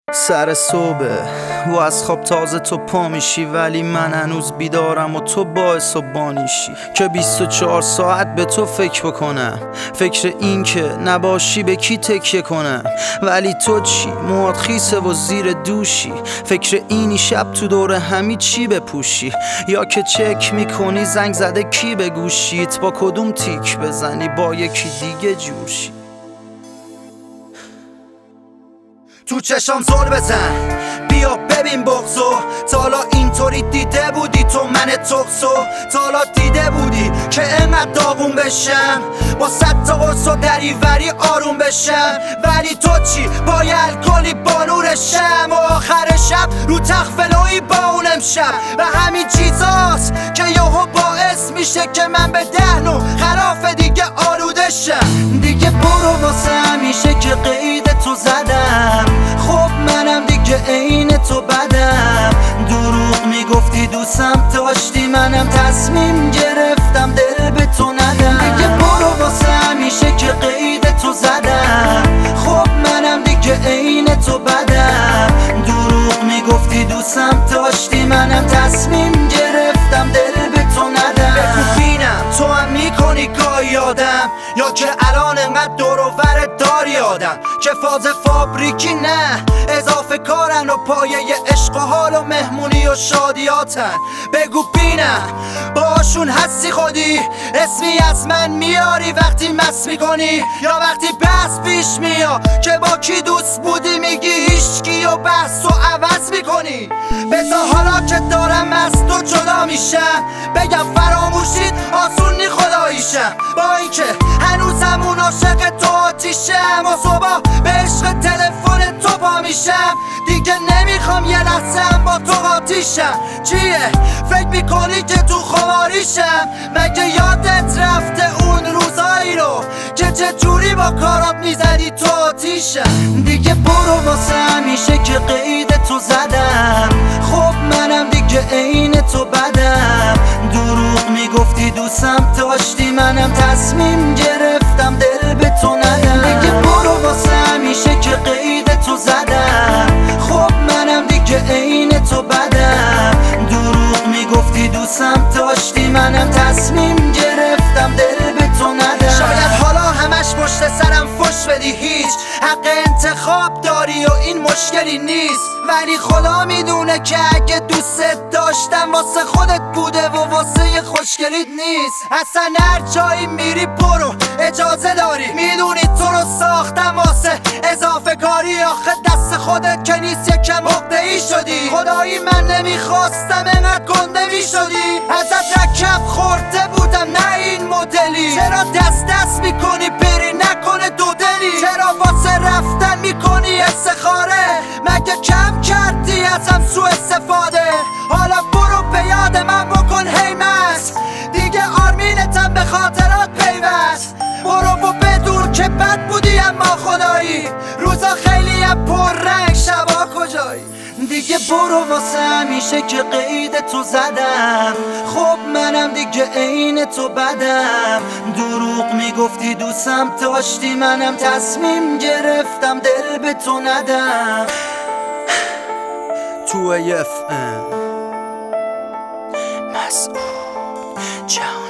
سر صبح و از خواب تازه تو پا میشی، ولی من هنوز بیدارم و تو باعث و بانیشی که 24 ساعت به تو فکر بکنم، فکر این که نباشی به کی تکیه کنم. ولی تو چی؟ موهات خیسه و زیر دوشی، فکر اینی شب تو دور همی چی بپوشی، یا که چک میکنی زنگ زده کی به گوشیت، با کدوم تیک بزنی با یکی دیگه جوشی. تو چشام زل بزن بیا ببین بغضو، تا حالا اینطوری دیده بودی تو من تقصو؟ تا حالا دیده بودی که انقدر داغون بشم، با 100 تا قرص و دریوری آروم بشم؟ ولی تو چی؟ با یه الکلی بالورشم و آخر شب رو تخفلوی با اون امشب. و همین چیزاست که یهو باعث میشه که من به دهنو خلاف دیگه آلوده شم. دیگه برو واسه همیشه که قید تو زدم، خب منم دیگه عین تو بدم. دروغ میگفتی دوستم داشتی، منم تصمیم گرفتم دل به تو ندم. دیگه برو واسه همیشه که قید تو زدم، خب منم دیگه عین تو بدم. دروغ میگفتی دوستم داشتی، منم تصمیم گرفتم دل به تو ندم. بگو بینم تو هم میکنی گاهی یادم، یا که الان انقدر دور و برت داری آدم که فاز فابریکی نه اضافه کارن و پایه عشق و حال و مهمونی و شادیاتن. بگو بینم باشون هستی خودی، اسمی از من میاری وقتی مس میکنی، یا وقتی بحث پیش میاد که با کی دوست بودی میگی هیچکی و بحث و عوض میکنی. بذار حالا که دارم از تو جدا میشم بگم فراموشید آسون نی خداییشم، با اینکه هنوزم اون عاشق تو آتیشم و صبح به عشق تلفن تو پا میشم. دیگه نمیخوام یه لحظه با تو قاطیشم. چیه؟ فکر میکنی که تو خماریشم؟ مگه یادت رفته اون روزایی رو که چجوری با کارات میزدی تو آتیشم؟ دیگه برو واسه همیشه که قید تو زدم، خب منم دیگه عین تو بدم. دروغ میگفتی دوستم داشتی، منم تصمیم گرفتم دل به تو ندم. دیگه برو واسه همیشه که قید تو زدم، خب منم دیگه عین تو بدم. دروغ میگفتی دوستم داشتی، منم تصمیم گرفتم دل به تو ندم. شاید حالا همش پشت سرم فش بدی، هیچ حق انتخاب داری و این مشکلی نیست، ولی خدا میدونه که اگه دوست داشتم واسه خودت بوده و واسه خوشگلیت نیست. اصلا هر جایی میری برو اجازه داری، میدونی تو رو ساختم واسه اضافه کاری. آخه دست خودت که نیست یکم عقده‌ای شدی، خدایی من نمیخواستم انقدر گنده میشدی. ازت رکب خورده بودم نه این مدلی، چرا دست میکنی بری نکنه دو دلی؟ چرا واسه رفتن میکنی استخاره؟ مگه کم کردی ازم سوء استفاده؟ حالا برو به یاد من بکن هیمس، دیگه آرمینتم به خاطرات پیوست. برو و بدون که بد بودی اما خدایی، روزا خیلی هم پر رنگ شبا کجایی. دیگه برو واسه همیشه که قید تو زدم، خب منم دیگه عین تو بدم. دروغ میگفتی دوستم داشتی، منم تصمیم گرفتم دل به تو ندم. تو AFM مسعود جهان.